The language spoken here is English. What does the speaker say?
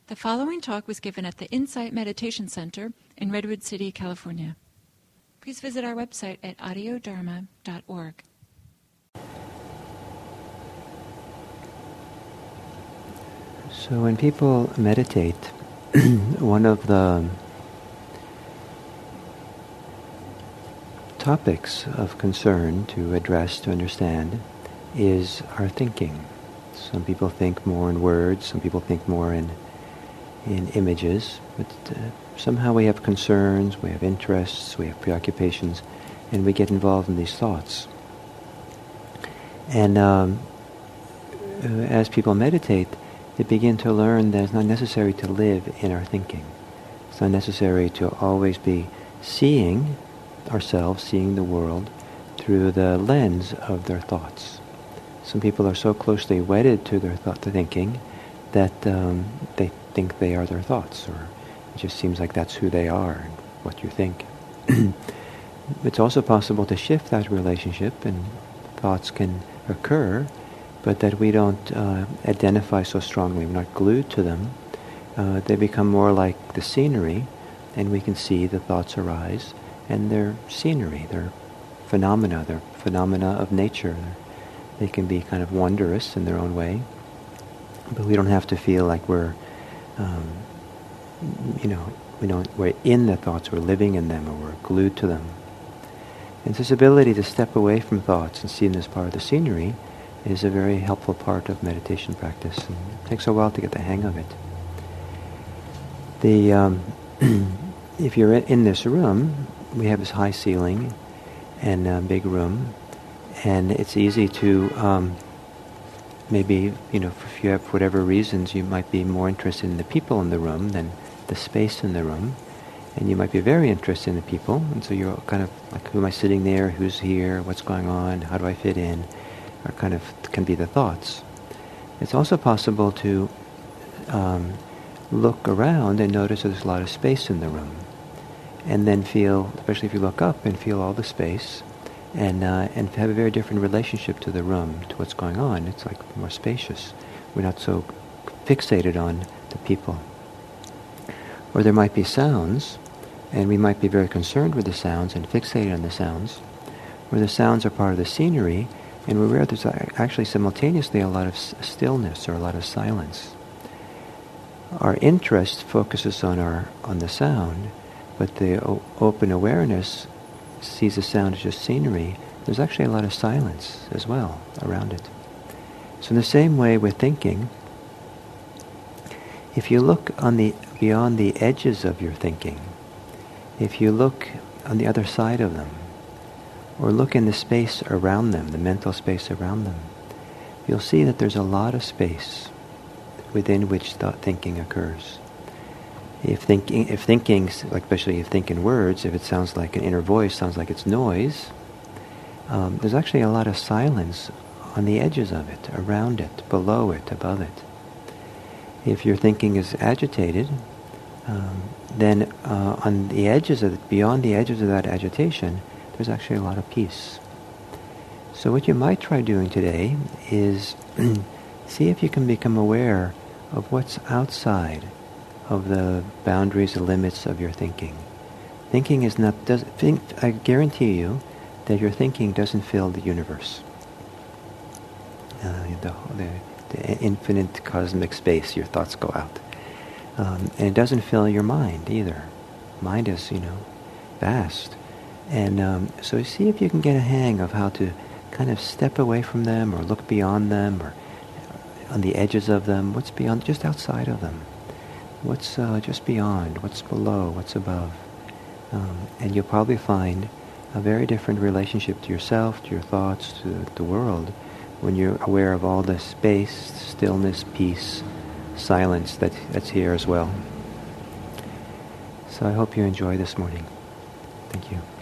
The following talk was given at the Insight Meditation Center in Redwood City, California. Please visit our website at audiodharma.org. So when people meditate, one of the topics of concern to address, to understand, is our thinking. Some people think more in words, some people think more in images, but somehow we have concerns, we have interests, we have preoccupations, and we get involved in these thoughts. And as people meditate, they begin to learn that it's not necessary to live in our thinking. It's not necessary to always be seeing ourselves, seeing the world, through the lens of their thoughts. Some people are so closely wedded to their thinking that they think they are their thoughts, or it just seems like that's who they are and what you think. It's also possible to shift that relationship, and thoughts can occur, but that we don't identify so strongly. We're not glued to them. They become more like the scenery, and we can see the thoughts arise, and they're scenery, they're phenomena of nature. They can be kind of wondrous in their own way, but we don't have to feel like we're we're in the thoughts, we're living in them, or we're glued to them. And this ability to step away from thoughts and see them as part of the scenery is a very helpful part of meditation practice, and it takes a while to get the hang of it. If you're in this room, we have this high ceiling and big room, and it's easy to maybe, if you have whatever reasons, you might be more interested in the people in the room than the space in the room. And you might be very interested in the people, and so you're kind of like, who am I sitting there, who's here, what's going on, how do I fit in, or kind of can be the thoughts. It's also possible to look around and notice there's a lot of space in the room. And then feel, especially if you look up, and feel all the space, and have a very different relationship to the room, to what's going on. It's like more spacious. We're not so fixated on the people. Or there might be sounds, and we might be very concerned with the sounds and fixated on the sounds, where the sounds are part of the scenery, and we're aware there's actually simultaneously a lot of stillness or a lot of silence. Our interest focuses on the sound, but the open awareness sees the sound as just scenery. There's actually a lot of silence as well around it. So in the same way with thinking, if you look beyond the edges of your thinking, if you look on the other side of them, or look in the space around them, the mental space around them, you'll see that there's a lot of space within which thinking occurs. If thinking, like especially if think in words, if it sounds like an inner voice, sounds like it's noise, there's actually a lot of silence on the edges of it, around it, below it, above it. If your thinking is agitated, then on the edges of it, beyond the edges of that agitation, there's actually a lot of peace. So what you might try doing today is see if you can become aware of what's outside of the boundaries and limits of your thinking. Thinking is not, I guarantee you that your thinking doesn't fill the universe. The infinite cosmic space, your thoughts go out. And it doesn't fill your mind either. Mind is, vast. And so see if you can get a hang of how to kind of step away from them, or look beyond them, or on the edges of them, what's beyond, just outside of them. What's just beyond, what's below, what's above. And you'll probably find a very different relationship to yourself, to your thoughts, to the world, when you're aware of all the space, stillness, peace, silence that's here as well. So I hope you enjoy this morning. Thank you.